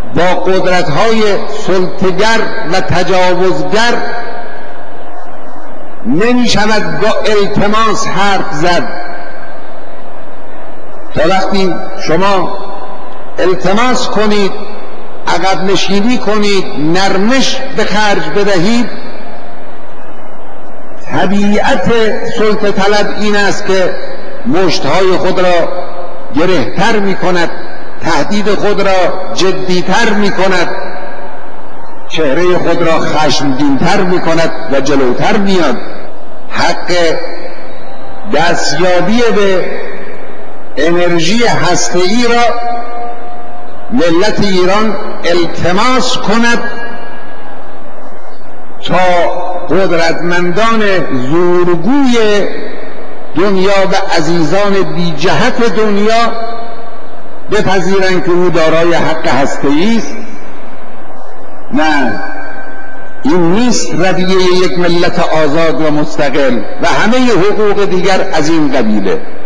با قدرت‌های سلطه‌گر و تجاوزگر نمی‌شود با التماس حرف زد. تا وقتی شما التماس کنید، عقب نشینی کنید، نرمش به خرج بدهید، طبیعت سلطه طلب این است که مشتهای خود را گره‌تر می‌کند، تهدید خود را جدی‌تر می‌کند، چهره خود را خشمگین‌تر می‌کند و جلوتر میاد. حق دستیابی به انرژی هسته‌ای را ملت ایران التماس کند تا قدرتمندان زورگوی دنیا و عزیزان بی جهت دنیا بپذیرند که او دارای حق هسته‌ای است. نه، این نیست رویه یک ملت آزاد و مستقل و همه حقوق دیگر از این قبیله.